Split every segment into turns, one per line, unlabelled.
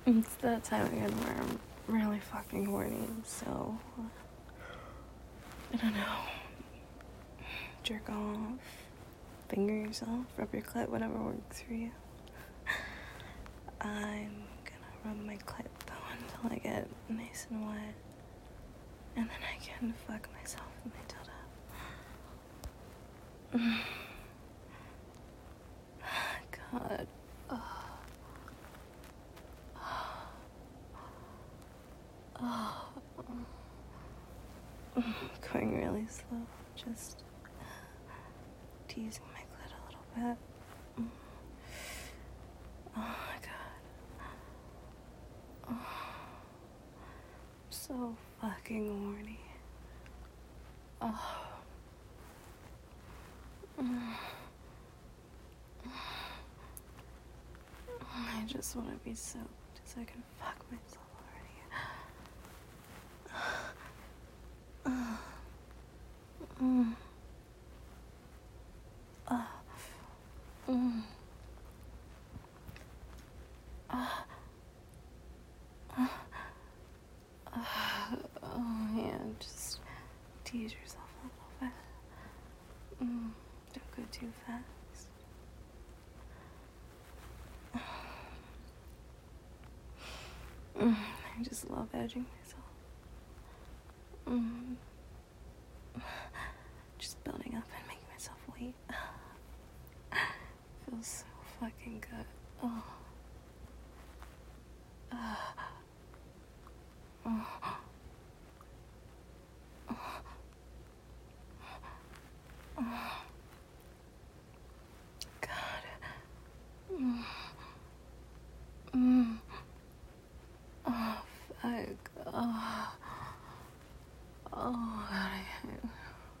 It's that time again where I'm really fucking horny, so I don't know. Jerk off, finger yourself, rub your clit, whatever works for you. I'm gonna rub my clit though until I get nice and wet, and then I can fuck myself with my dildo. God. Going really slow, just teasing my clit a little bit. Oh my god. Oh, I'm so fucking horny. Oh. I just want to be soaked so I can fuck myself already. Oh yeah, just tease yourself a little bit. Don't go too fast. I just love edging myself. Just building up and making myself wait. Feels so fucking good. Oh. God. Oh, fuck. Oh, God, I hate it.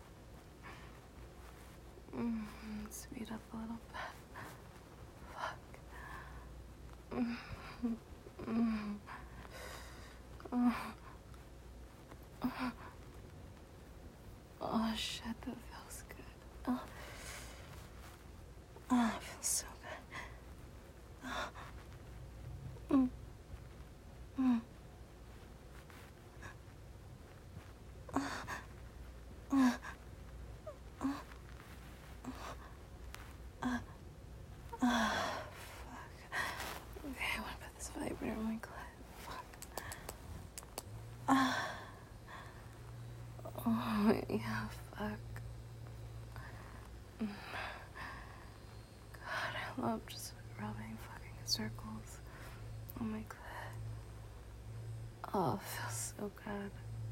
Speed up a little bit. Oh, shit, that feels good. Oh, it feels so good. Okay, I want to put this vibrator on my clit. Fuck. Oh, yeah, fuck. God, I love just rubbing fucking circles on my clit. Oh, it feels so good.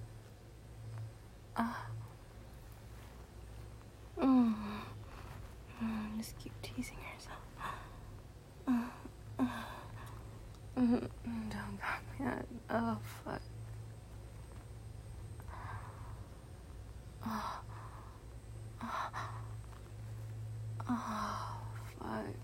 Just keep teasing yourself. Don't got me yet. Oh, fuck. Oh, fuck.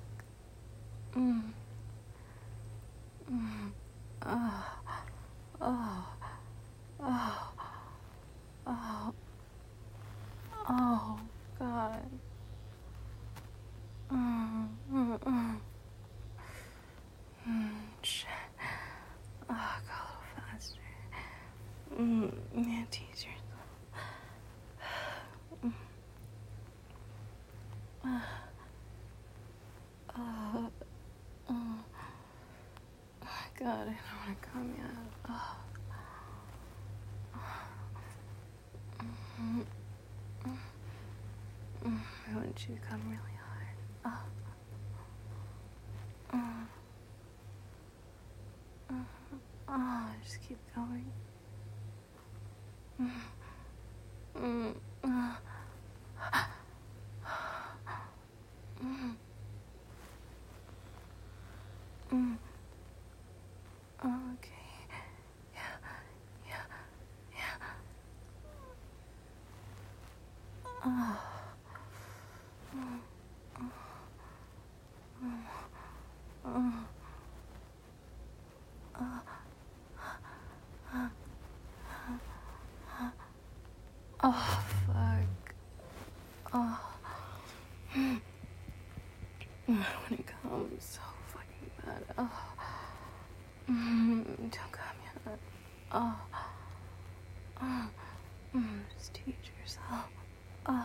Oh, God. Shit. Oh, go a little faster. Yeah, tease yourself. God, I don't want to come yet. I want you to come really hard. Just keep going. Okay. Yeah. Oh, fuck. Oh. When it comes so fucking bad. Oh. Don't come yet. Oh. Oh. Just teach yourself. Oh.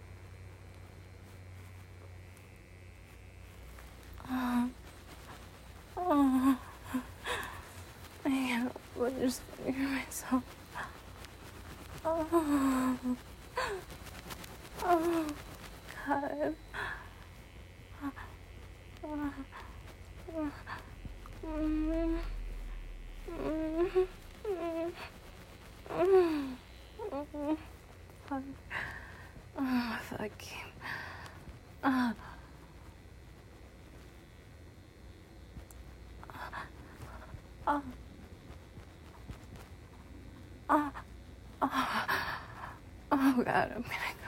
Oh. I can't just figure myself. Oh. Oh. God. Fuck. Oh, fuck. Oh. Oh. Oh. Oh. Oh, God, I'm gonna